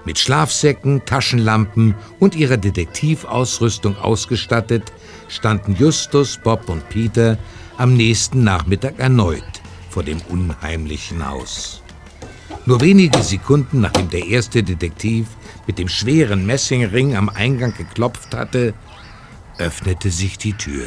Mit Schlafsäcken, Taschenlampen und ihrer Detektivausrüstung ausgestattet, standen Justus, Bob und Peter am nächsten Nachmittag erneut vor dem unheimlichen Haus. Nur wenige Sekunden, nachdem der erste Detektiv mit dem schweren Messingring am Eingang geklopft hatte, öffnete sich die Tür.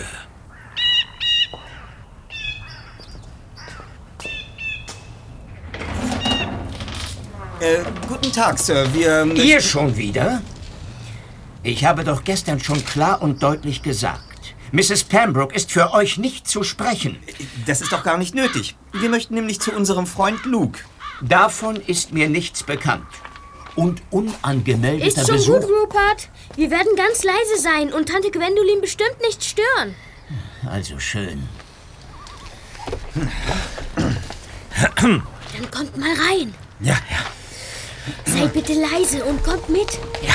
Guten Tag, Sir. Ihr schon wieder? Ich habe doch gestern schon klar und deutlich gesagt, Mrs. Pembroke ist für euch nicht zu sprechen. Das ist doch gar nicht nötig. Wir möchten nämlich zu unserem Freund Luke. Davon ist mir nichts bekannt. Und unangemeldeter Ist schon Besuch... gut, Rupert. Wir werden ganz leise sein und Tante Gwendolyn bestimmt nicht stören. Also schön. Dann kommt mal rein. Ja. Seid bitte leise und kommt mit. Ja.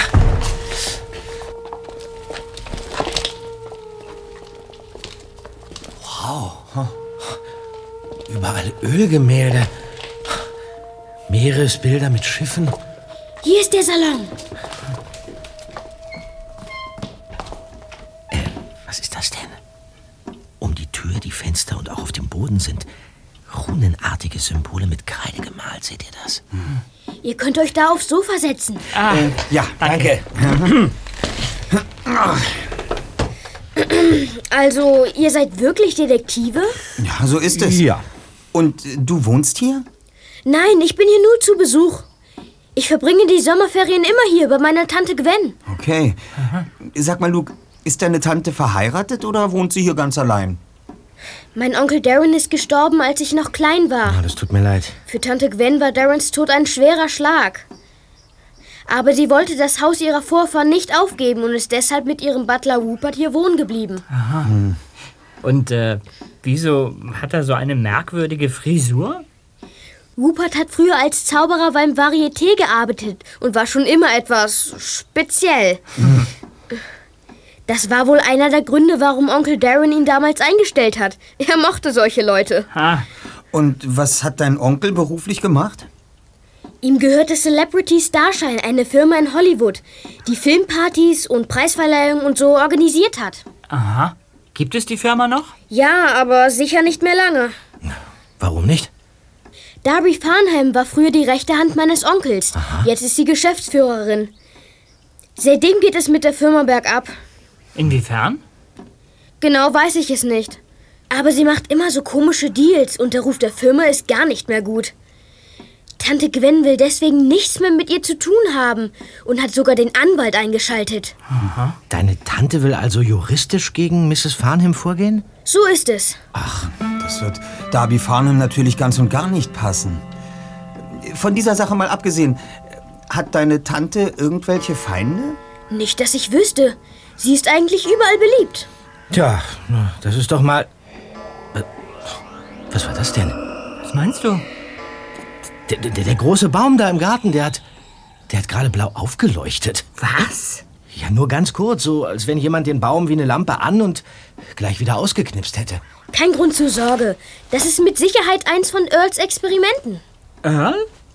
Wow. Überall Ölgemälde. Meeresbilder mit Schiffen. Hier ist der Salon. Was ist das denn? Um die Tür, die Fenster und auch auf dem Boden sind runenartige Symbole mit Kreide gemalt. Seht ihr das? Ihr könnt euch da aufs Sofa setzen. Ja, danke. Also, ihr seid wirklich Detektive? Ja, so ist es. Ja. Und du wohnst hier? Nein, ich bin hier nur zu Besuch. Ich verbringe die Sommerferien immer hier bei meiner Tante Gwen. Okay. Sag mal, Luke, ist deine Tante verheiratet oder wohnt sie hier ganz allein? Mein Onkel Darren ist gestorben, als ich noch klein war. Oh, das tut mir leid. Für Tante Gwen war Darrens Tod ein schwerer Schlag. Aber sie wollte das Haus ihrer Vorfahren nicht aufgeben und ist deshalb mit ihrem Butler Rupert hier wohnen geblieben. Aha. Und wieso hat er so eine merkwürdige Frisur? Rupert hat früher als Zauberer beim Varieté gearbeitet und war schon immer etwas speziell. Das war wohl einer der Gründe, warum Onkel Darren ihn damals eingestellt hat. Er mochte solche Leute. Und was hat dein Onkel beruflich gemacht? Ihm gehörte Celebrity Starshine, eine Firma in Hollywood, die Filmpartys und Preisverleihungen und so organisiert hat. Aha. Gibt es die Firma noch? Ja, aber sicher nicht mehr lange. Warum nicht? Darby Farnham war früher die rechte Hand meines Onkels. Aha. Jetzt ist sie Geschäftsführerin. Seitdem geht es mit der Firma bergab. Inwiefern? Genau weiß ich es nicht. Aber sie macht immer so komische Deals und der Ruf der Firma ist gar nicht mehr gut. Tante Gwen will deswegen nichts mehr mit ihr zu tun haben und hat sogar den Anwalt eingeschaltet. Aha. Deine Tante will also juristisch gegen Mrs. Farnham vorgehen? So ist es. Ach, das wird Darby Farnham natürlich ganz und gar nicht passen. Von dieser Sache mal abgesehen, hat deine Tante irgendwelche Feinde? Nicht, dass ich wüsste. Sie ist eigentlich überall beliebt. Tja, das ist doch mal... Was war das denn? Was meinst du? Der große Baum da im Garten, der hat gerade blau aufgeleuchtet. Was? Ja, nur ganz kurz, so als wenn jemand den Baum wie eine Lampe an und gleich wieder ausgeknipst hätte. Kein Grund zur Sorge. Das ist mit Sicherheit eins von Earls Experimenten. Earl?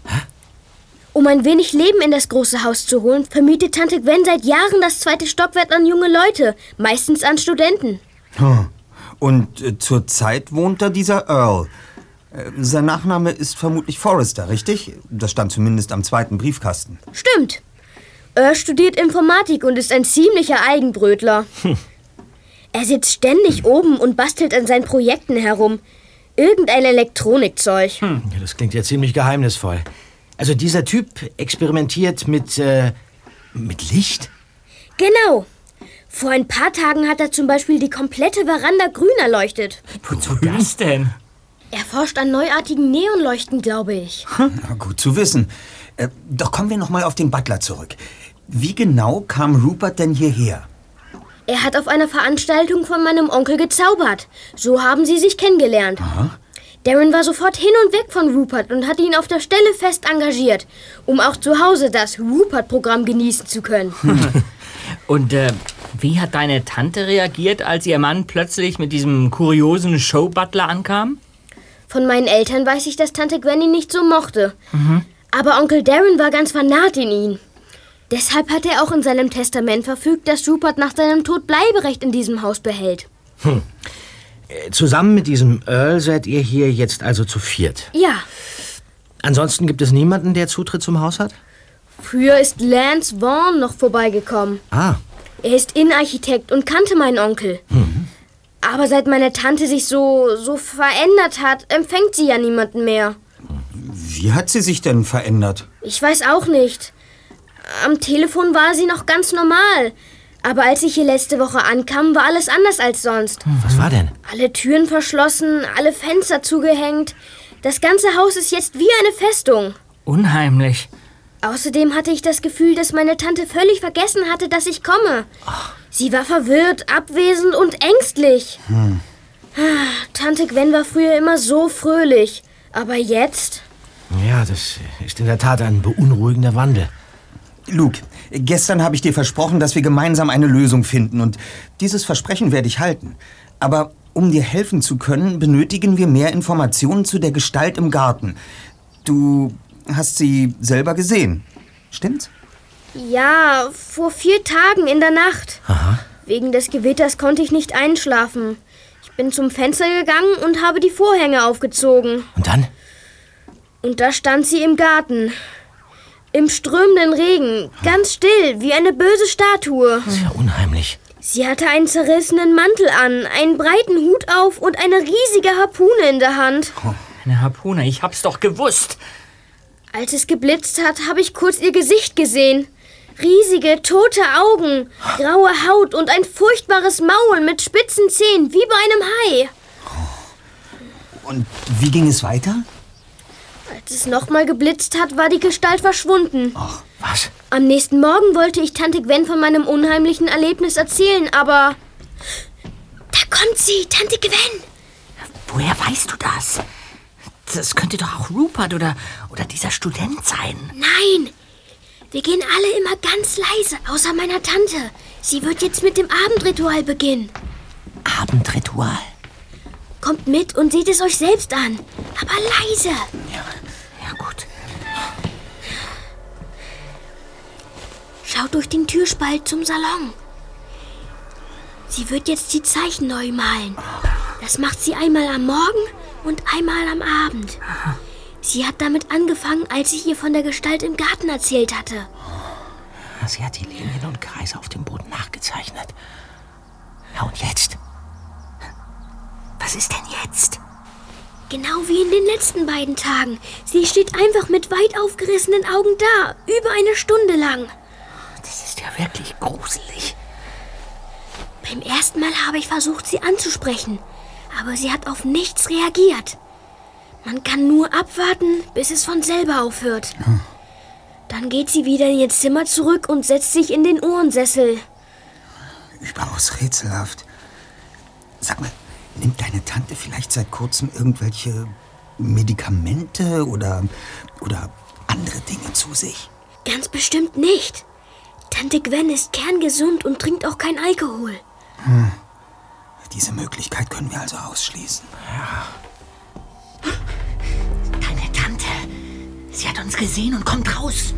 Um ein wenig Leben in das große Haus zu holen, vermietet Tante Gwen seit Jahren das 2. Stockwerk an junge Leute, meistens an Studenten. Und zurzeit wohnt da dieser Earl. Sein Nachname ist vermutlich Forrester, richtig? Das stand zumindest am 2. Briefkasten. Stimmt. Earl studiert Informatik und ist ein ziemlicher Eigenbrötler. Er sitzt ständig oben und bastelt an seinen Projekten herum. Irgendein Elektronikzeug. Ja, das klingt ja ziemlich geheimnisvoll. Also dieser Typ experimentiert mit Licht? Genau. Vor ein paar Tagen hat er zum Beispiel die komplette Veranda grün erleuchtet. Wozu das denn? Er forscht an neuartigen Neonleuchten, glaube ich. Na, gut zu wissen. Doch kommen wir noch mal auf den Butler zurück. Wie genau kam Rupert denn hierher? Er hat auf einer Veranstaltung von meinem Onkel gezaubert. So haben sie sich kennengelernt. Aha. Darren war sofort hin und weg von Rupert und hat ihn auf der Stelle fest engagiert, um auch zu Hause das Rupert-Programm genießen zu können. Und wie hat deine Tante reagiert, als ihr Mann plötzlich mit diesem kuriosen Showbutler ankam? Von meinen Eltern weiß ich, dass Tante Gwen ihn nicht so mochte. Aber Onkel Darren war ganz vernarrt in ihn. Deshalb hat er auch in seinem Testament verfügt, dass Rupert nach seinem Tod Bleiberecht in diesem Haus behält. Zusammen mit diesem Earl seid ihr hier jetzt also zu viert? Ja. Ansonsten gibt es niemanden, der Zutritt zum Haus hat? Früher ist Lance Vaughn noch vorbeigekommen. Ah. Er ist Innenarchitekt und kannte meinen Onkel. Aber seit meine Tante sich so verändert hat, empfängt sie ja niemanden mehr. Wie hat sie sich denn verändert? Ich weiß auch nicht. Am Telefon war sie noch ganz normal. Aber als ich hier letzte Woche ankam, war alles anders als sonst. Was war denn? Alle Türen verschlossen, alle Fenster zugehängt. Das ganze Haus ist jetzt wie eine Festung. Unheimlich. Außerdem hatte ich das Gefühl, dass meine Tante völlig vergessen hatte, dass ich komme. Sie war verwirrt, abwesend und ängstlich. Tante Gwen war früher immer so fröhlich. Aber jetzt? Ja, das ist in der Tat ein beunruhigender Wandel. Luke, gestern habe ich dir versprochen, dass wir gemeinsam eine Lösung finden. Und dieses Versprechen werde ich halten. Aber um dir helfen zu können, benötigen wir mehr Informationen zu der Gestalt im Garten. Du hast sie selber gesehen, stimmt's? Ja, vor 4 Tagen in der Nacht. Aha. Wegen des Gewitters konnte ich nicht einschlafen. Ich bin zum Fenster gegangen und habe die Vorhänge aufgezogen. Und dann? Und da stand sie im Garten. Im strömenden Regen, ganz still, wie eine böse Statue. Das ist ja unheimlich. Sie hatte einen zerrissenen Mantel an, einen breiten Hut auf und eine riesige Harpune in der Hand. Eine Harpune, ich hab's doch gewusst. Als es geblitzt hat, habe ich kurz ihr Gesicht gesehen. Riesige, tote Augen, graue Haut und ein furchtbares Maul mit spitzen Zähnen, wie bei einem Hai. Und wie ging es weiter? Als es nochmal geblitzt hat, war die Gestalt verschwunden. Ach, was? Am nächsten Morgen wollte ich Tante Gwen von meinem unheimlichen Erlebnis erzählen, aber... Da kommt sie, Tante Gwen! Woher weißt du das? Das könnte doch auch Rupert oder dieser Student sein. Nein! Wir gehen alle immer ganz leise, außer meiner Tante. Sie wird jetzt mit dem Abendritual beginnen. Abendritual? Kommt mit und seht es euch selbst an. Aber leise. Ja gut. Schaut durch den Türspalt zum Salon. Sie wird jetzt die Zeichen neu malen. Das macht sie einmal am Morgen und einmal am Abend. Sie hat damit angefangen, als ich ihr von der Gestalt im Garten erzählt hatte. Sie hat die Linien und Kreise auf dem Boden nachgezeichnet. Ja, und jetzt? Was ist denn jetzt? Genau wie in den letzten beiden Tagen. Sie steht einfach mit weit aufgerissenen Augen da, über eine Stunde lang. Das ist ja wirklich gruselig. Beim ersten Mal habe ich versucht, sie anzusprechen, aber sie hat auf nichts reagiert. Man kann nur abwarten, bis es von selber aufhört. Dann geht sie wieder in ihr Zimmer zurück und setzt sich in den Ohrensessel. Überaus rätselhaft. Sag mal, nimmt deine Tante vielleicht seit kurzem irgendwelche Medikamente oder andere Dinge zu sich? Ganz bestimmt nicht. Tante Gwen ist kerngesund und trinkt auch kein Alkohol. Diese Möglichkeit können wir also ausschließen. Deine Tante. Sie hat uns gesehen und kommt raus.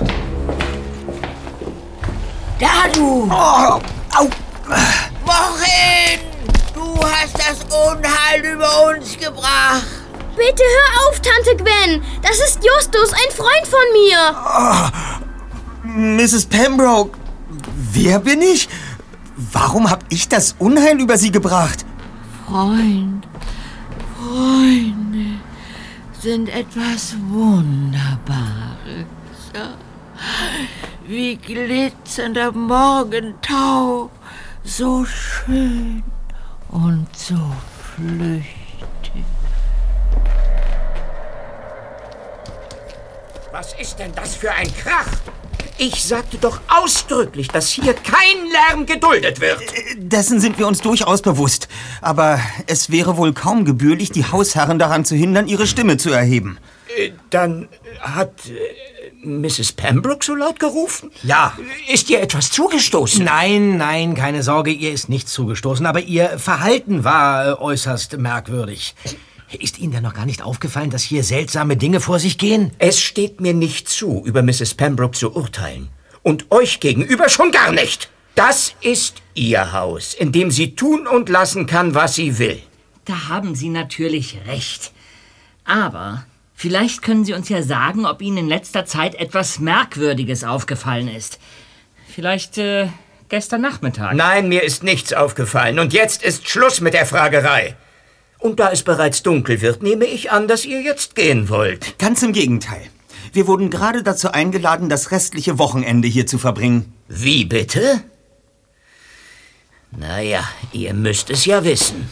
Da, du! Oh, au! Wohin? Du hast das Unheil über uns gebracht. Bitte hör auf, Tante Gwen. Das ist Justus, ein Freund von mir. Mrs. Pembroke, wer bin ich? Warum hab ich das Unheil über Sie gebracht? Freunde sind etwas Wunderbares. Ja. Wie glitzernder Morgentau, so schön und so flüchtig. Was ist denn das für ein Krach? Ich sagte doch ausdrücklich, dass hier kein Lärm geduldet wird. Dessen sind wir uns durchaus bewusst. Aber es wäre wohl kaum gebührlich, die Hausherren daran zu hindern, ihre Stimme zu erheben. Dann hat Mrs. Pembroke so laut gerufen? Ja. Ist ihr etwas zugestoßen? Nein, keine Sorge, ihr ist nichts zugestoßen, aber ihr Verhalten war äußerst merkwürdig. Ist Ihnen denn noch gar nicht aufgefallen, dass hier seltsame Dinge vor sich gehen? Es steht mir nicht zu, über Mrs. Pembroke zu urteilen. Und euch gegenüber schon gar nicht. Das ist ihr Haus, in dem sie tun und lassen kann, was sie will. Da haben Sie natürlich recht. Aber vielleicht können Sie uns ja sagen, ob Ihnen in letzter Zeit etwas Merkwürdiges aufgefallen ist. Vielleicht gestern Nachmittag. Nein, mir ist nichts aufgefallen. Und jetzt ist Schluss mit der Fragerei. Und da es bereits dunkel wird, nehme ich an, dass ihr jetzt gehen wollt. Ganz im Gegenteil. Wir wurden gerade dazu eingeladen, das restliche Wochenende hier zu verbringen. Wie bitte? Naja, ihr müsst es ja wissen.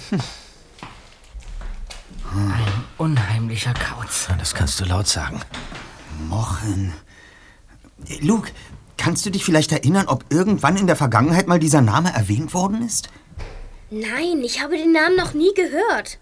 Ein unheimlicher Kauz. Das kannst du laut sagen. Mochen. Luke, kannst du dich vielleicht erinnern, ob irgendwann in der Vergangenheit mal dieser Name erwähnt worden ist? Nein, ich habe den Namen noch nie gehört.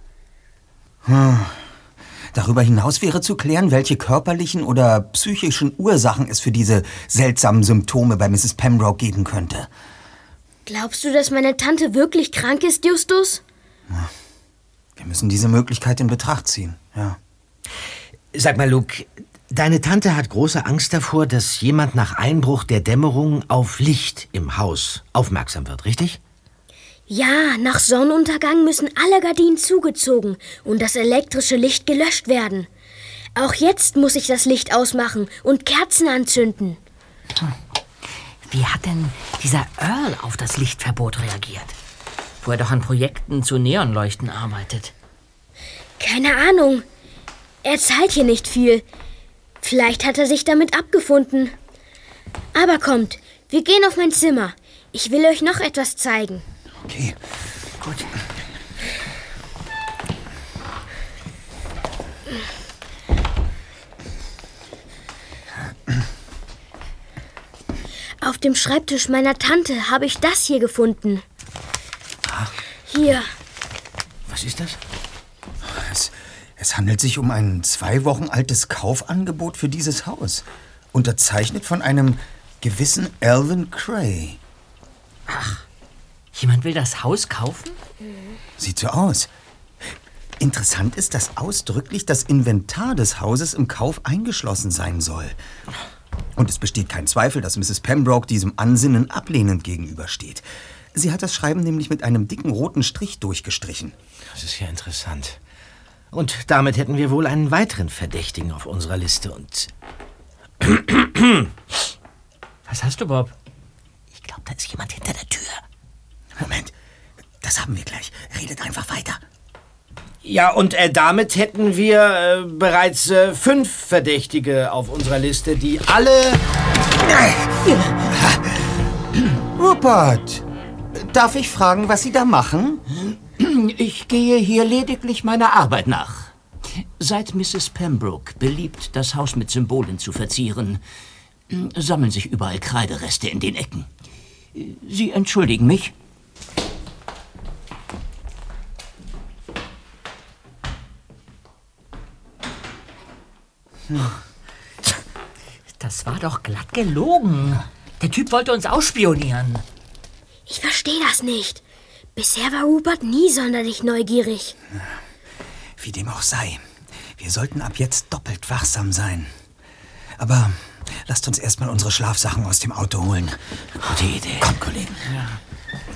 Darüber hinaus wäre zu klären, welche körperlichen oder psychischen Ursachen es für diese seltsamen Symptome bei Mrs. Pembroke geben könnte. Glaubst du, dass meine Tante wirklich krank ist, Justus? Wir müssen diese Möglichkeit in Betracht ziehen, ja. Sag mal, Luke, deine Tante hat große Angst davor, dass jemand nach Einbruch der Dämmerung auf Licht im Haus aufmerksam wird, richtig? Ja, nach Sonnenuntergang müssen alle Gardinen zugezogen und das elektrische Licht gelöscht werden. Auch jetzt muss ich das Licht ausmachen und Kerzen anzünden. Wie hat denn dieser Earl auf das Lichtverbot reagiert? Wo er doch an Projekten zu Neonleuchten arbeitet. Keine Ahnung. Er zahlt hier nicht viel. Vielleicht hat er sich damit abgefunden. Aber kommt, wir gehen auf mein Zimmer. Ich will euch noch etwas zeigen. Okay, gut. Auf dem Schreibtisch meiner Tante habe ich das hier gefunden. Hier. Was ist das? Es handelt sich um ein 2 Wochen altes Kaufangebot für dieses Haus. Unterzeichnet von einem gewissen Alvin Cray. Ach, jemand will das Haus kaufen? Sieht so aus. Interessant ist, dass ausdrücklich das Inventar des Hauses im Kauf eingeschlossen sein soll. Und es besteht kein Zweifel, dass Mrs. Pembroke diesem Ansinnen ablehnend gegenübersteht. Sie hat das Schreiben nämlich mit einem dicken roten Strich durchgestrichen. Das ist ja interessant. Und damit hätten wir wohl einen weiteren Verdächtigen auf unserer Liste und... Was hast du, Bob? Ich glaube, da ist jemand hinter der Tür. Moment, das haben wir gleich. Redet einfach weiter. Ja, und damit hätten wir bereits 5 Verdächtige auf unserer Liste, die alle... Rupert, darf ich fragen, was Sie da machen? Ich gehe hier lediglich meiner Arbeit nach. Seit Mrs. Pembroke beliebt, das Haus mit Symbolen zu verzieren, sammeln sich überall Kreidereste in den Ecken. Sie entschuldigen mich? Das war doch glatt gelogen. Der Typ wollte uns ausspionieren. Ich verstehe das nicht. Bisher war Rupert nie sonderlich neugierig. Wie dem auch sei. Wir sollten ab jetzt doppelt wachsam sein. Aber lasst uns erstmal unsere Schlafsachen aus dem Auto holen. Gute Idee. Kommt, Kollegen. Ja.